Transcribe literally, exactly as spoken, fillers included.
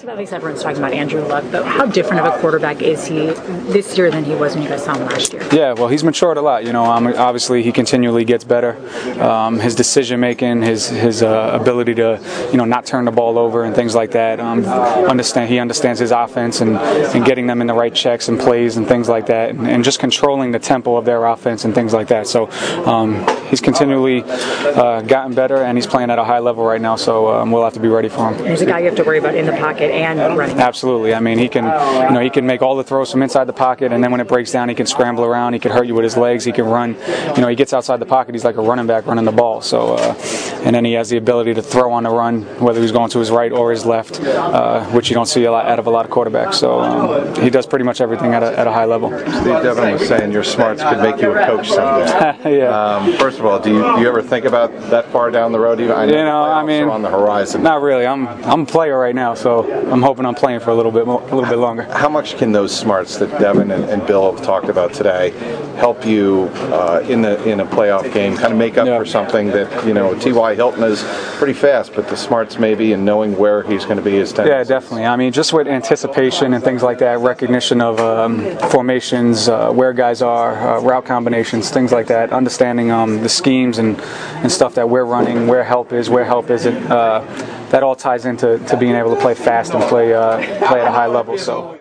So obviously everyone's talking about Andrew Luck, but how different of a quarterback is he this year than he was when you guys saw him last year? Yeah, well, he's matured a lot. You know, um, obviously he continually gets better. Um, his decision making, his his uh, ability to, you know, not turn the ball over and things like that. Um, understand he understands his offense and, and getting them in the right checks and plays and things like that, and, and just controlling the tempo of their offense and things like that. So um, he's continually uh, gotten better, and he's playing at a high level right now. So um, we'll have to be ready for him. And he's a guy you have to worry about in the pocket and running. Absolutely. I mean, he can, you know, he can make all the throws from inside the pocket, and then when it breaks down, he can scramble around. He can hurt you with his legs. He can run. You know, he gets outside the pocket. He's like a running back running the ball. So, uh, and then he has the ability to throw on the run, whether he's going to his right or his left, uh, which you don't see a lot out of a lot of quarterbacks. So um, he does pretty much everything at a, at a high level. Steve Devlin was saying your smarts could make you a coach someday. yeah. Um, first of all, do you, do you ever think about that far down the road? Even I know, you know, I mean, on the horizon. Not really. I'm I'm a player right now, so I'm hoping I'm playing for a little bit more, a little bit longer. How much can those smarts that Devin and, and Bill have talked about today help you uh, in the in a playoff game? Kind of make up yeah. for something that, you know, T Y. Hilton is pretty fast, but the smarts maybe and knowing where he's going to be is tendencies. Yeah, definitely. I mean, just with anticipation and things like that, recognition of um, formations, uh, where guys are, uh, route combinations, things like that, understanding um, the schemes and, and stuff that we're running, where help is, where help isn't. Uh, that all ties into to being able to play fast and play uh, play at a high level. So.